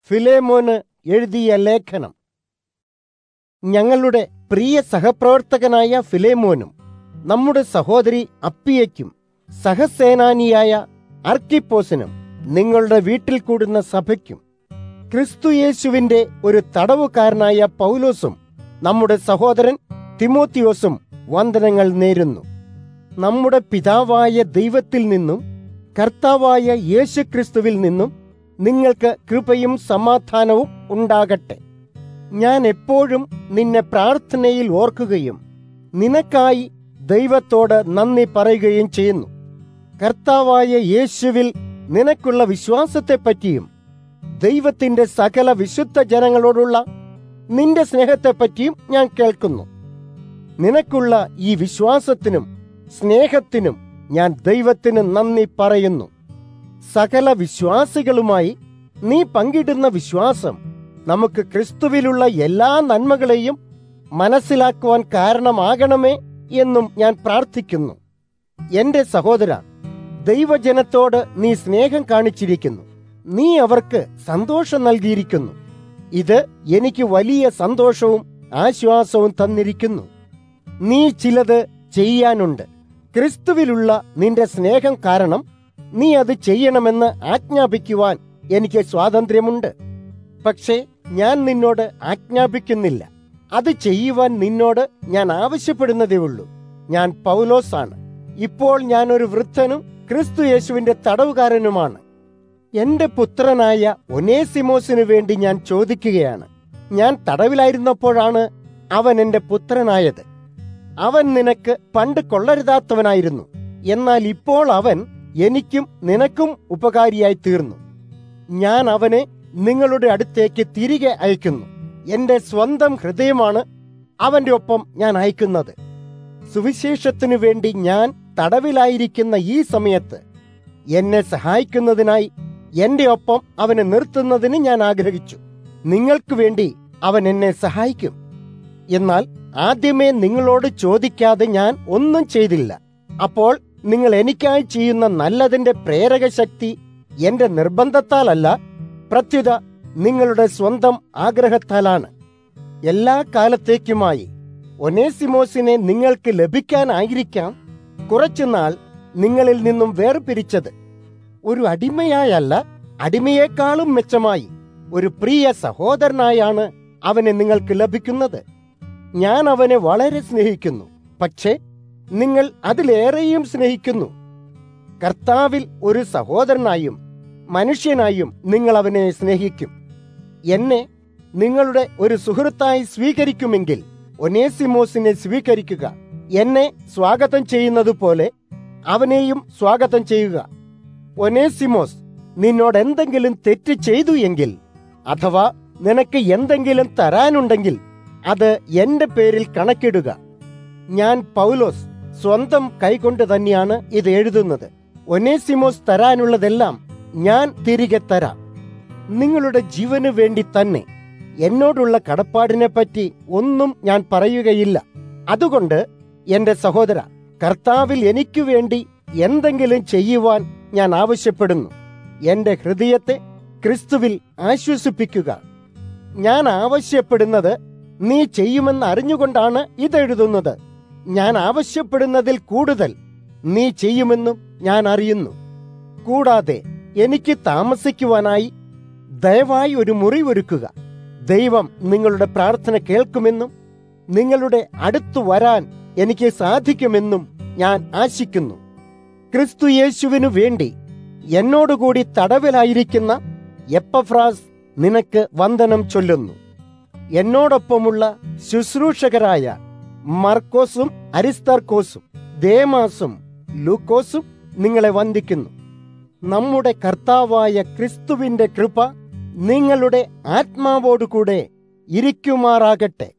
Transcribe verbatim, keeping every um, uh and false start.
ഫിലേമോന് എഴുതിയ ലേഖനം. ഞങ്ങളുടെ പ്രിയ സഹപ്രവർത്തകനായ ഫിലേമോനും നമ്മുടെ സഹോദരി അപ്പിയയ്ക്കും സഹസേനാനിയായ അർക്കിപ്പോസിനും നിങ്ങളുടെ വീട്ടിൽ കൂടുന്ന സഭയ്ക്കും ക്രിസ്തുയേശുവിന്റെ ഒരു തടവുകാരനായ പൗലോസും നമ്മുടെ സഹോദരൻ തിമോത്തിയോസും വന്ദനങ്ങൾ നേരുന്നു. നമ്മുടെ പിതാവായ ദൈവത്തിൽ നിന്നും കർത്താവായ യേശുക്രിസ്തുവിൽ നിന്നും നിങ്ങൾക്ക് കൃപയും സമാധാനവും ഉണ്ടാകട്ടെ. ഞാൻ എപ്പോഴും നിന്നെ പ്രാർത്ഥനയിൽ ഓർക്കുകയും നിനക്കായി ദൈവത്തോട് നന്ദി പറയുകയും ചെയ്യുന്നു. കർത്താവായ യേശുവിൽ നിനക്കുള്ള വിശ്വാസത്തെപ്പറ്റിയും ദൈവത്തിന്റെ സകല വിശുദ്ധ ജനങ്ങളോടുള്ള നിന്റെ സ്നേഹത്തെപ്പറ്റിയും ഞാൻ കേൾക്കുന്നു. നിനക്കുള്ള ഈ വിശ്വാസത്തിനും സ്നേഹത്തിനും ഞാൻ ദൈവത്തിന് നന്ദി പറയുന്നു. സകല വിശ്വാസികളുമായി നീ പങ്കിടുന്ന വിശ്വാസം നമുക്ക് ക്രിസ്തുവിലുള്ള എല്ലാ നന്മകളെയും മനസ്സിലാക്കുവാൻ കാരണമാകണമേ എന്നും ഞാൻ പ്രാർത്ഥിക്കുന്നു. എന്റെ സഹോദര, ദൈവജനത്തോട് നീ സ്നേഹം കാണിച്ചിരിക്കുന്നു. നീ അവർക്ക് സന്തോഷം നൽകിയിരിക്കുന്നു. ഇത് എനിക്ക് വലിയ സന്തോഷവും ആശ്വാസവും തന്നിരിക്കുന്നു. നീ ചിലത് ചെയ്യാനുണ്ട്. ക്രിസ്തുവിലുള്ള നിന്റെ സ്നേഹം കാരണം നീ അത് ചെയ്യണമെന്ന് ആജ്ഞാപിക്കുവാൻ എനിക്ക് സ്വാതന്ത്ര്യമുണ്ട്. പക്ഷേ ഞാൻ നിന്നോട് ആജ്ഞാപിക്കുന്നില്ല. അത് ചെയ്യുവാൻ നിന്നോട് ഞാൻ ആവശ്യപ്പെടുന്നതേ ഉള്ളൂ. ഞാൻ പൗലോസാണ്. ഇപ്പോൾ ഞാൻ ഒരു വൃദ്ധനും ക്രിസ്തു യേശുവിന്റെ തടവുകാരനുമാണ്. എന്റെ പുത്രനായ ഒനേസിമോസിനു വേണ്ടി ഞാൻ ചോദിക്കുകയാണ്. ഞാൻ തടവിലായിരുന്നപ്പോഴാണ് അവൻ എന്റെ പുത്രനായത്. അവൻ നിനക്ക് പണ്ട് കൊള്ളരുതാത്തവനായിരുന്നു. എന്നാൽ ഇപ്പോൾ അവൻ എനിക്കും നിനക്കും ഉപകാരിയായി തീർന്നു. ഞാൻ അവനെ നിങ്ങളുടെ അടുത്തേക്ക് തിരികെ അയക്കുന്നു. എന്റെ സ്വന്തം ഹൃദയമാണ് അവന്റെ ഒപ്പം ഞാൻ അയക്കുന്നത്. സുവിശേഷത്തിനു വേണ്ടി ഞാൻ തടവിലായിരിക്കുന്ന ഈ സമയത്ത് എന്നെ സഹായിക്കുന്നതിനായി എന്റെ ഒപ്പം അവനെ നിർത്തുന്നതിന് ഞാൻ ആഗ്രഹിച്ചു. നിങ്ങൾക്ക് വേണ്ടി അവൻ എന്നെ സഹായിക്കും. എന്നാൽ ആദ്യമേ നിങ്ങളോട് ചോദിക്കാതെ ഞാൻ ഒന്നും ചെയ്തില്ല. അപ്പോൾ നിങ്ങൾ എനിക്കായി ചെയ്യുന്ന നല്ലതിന്റെ പ്രേരക ശക്തി എന്റെ നിർബന്ധത്താലല്ല, പ്രത്യുത നിങ്ങളുടെ സ്വന്തം ആഗ്രഹത്താലാണ്. എല്ലാ കാലത്തേക്കുമായി ഒനേസിമോസിനെ നിങ്ങൾക്ക് ലഭിക്കാനായിരിക്കാം കുറച്ചുനാൾ നിങ്ങളിൽ നിന്നും വേർപിരിച്ചത്. ഒരു അടിമയായല്ല, അടിമയേക്കാളും മെച്ചമായി ഒരു പ്രിയ സഹോദരനായാണ് അവനെ നിങ്ങൾക്ക് ലഭിക്കുന്നത്. ഞാൻ അവനെ വളരെ സ്നേഹിക്കുന്നു, പക്ഷേ നിങ്ങൾ അതിലേറെയും സ്നേഹിക്കുന്നു. കർത്താവിൽ ഒരു സഹോദരനായും മനുഷ്യനായും നിങ്ങൾ അവനെ സ്നേഹിക്കും. എന്നെ നിങ്ങളുടെ ഒരു സുഹൃത്തായി സ്വീകരിക്കുമെങ്കിൽ ഒനേസിമോസിനെ സ്വീകരിക്കുക. എന്നെ സ്വാഗതം ചെയ്യുന്നത് പോലെ അവനെയും സ്വാഗതം ചെയ്യുക. ഒനേസിമോസ് നിന്നോട് എന്തെങ്കിലും തെറ്റ് ചെയ്തു എങ്കിൽ, അഥവാ നിനക്ക് എന്തെങ്കിലും തരാനുണ്ടെങ്കിൽ അത് എന്റെ പേരിൽ കണക്കിടുക. ഞാൻ പൗലോസ് സ്വന്തം കൈകൊണ്ട് തന്നെയാണ് ഇത് എഴുതുന്നത്. ഒനേസിമോസ് തരാനുള്ളതെല്ലാം ഞാൻ തിരികെ തരാം. നിങ്ങളുടെ ജീവന് വേണ്ടി തന്നെ എന്നോടുള്ള കടപ്പാടിനെ പറ്റി ഒന്നും ഞാൻ പറയുകയില്ല. അതുകൊണ്ട് എന്റെ സഹോദര, കർത്താവിൽ എനിക്കു വേണ്ടി എന്തെങ്കിലും ചെയ്യുവാൻ ഞാൻ ആവശ്യപ്പെടുന്നു. എന്റെ ഹൃദയത്തെ ക്രിസ്തുവിൽ ആശ്വസിപ്പിക്കുക. ഞാൻ ആവശ്യപ്പെടുന്നത് നീ ചെയ്യുമെന്ന് അറിഞ്ഞുകൊണ്ടാണ് ഇതെഴുതുന്നത്. ഞാൻ ആവശ്യപ്പെടുന്നതിൽ കൂടുതൽ നീ ചെയ്യുമെന്നും ഞാൻ അറിയുന്നു. കൂടാതെ എനിക്ക് താമസിക്കുവാനായി ദയവായി ഒരു മുറി ഒരുക്കുക. ദൈവം നിങ്ങളുടെ പ്രാർത്ഥന കേൾക്കുമെന്നും നിങ്ങളുടെ അടുത്തു വരാൻ എനിക്ക് സാധിക്കുമെന്നും ഞാൻ ആശിക്കുന്നു. ക്രിസ്തു യേശുവിനു വേണ്ടി എന്നോടുകൂടി തടവിലായിരിക്കുന്ന എപ്പഫ്രാസ് നിനക്ക് വന്ദനം ചൊല്ലുന്നു. എന്നോടൊപ്പമുള്ള ശുശ്രൂഷകരായ മർക്കോസും അരിസ്തർക്കോസും ദേമാസും ലൂക്കോസും നിങ്ങളെ വന്ദിക്കുന്നു. നമ്മുടെ കർത്താവായ ക്രിസ്തുവിന്റെ കൃപ നിങ്ങളുടെ ആത്മാവോടുകൂടെ ഇരിക്കുമാറാകട്ടെ.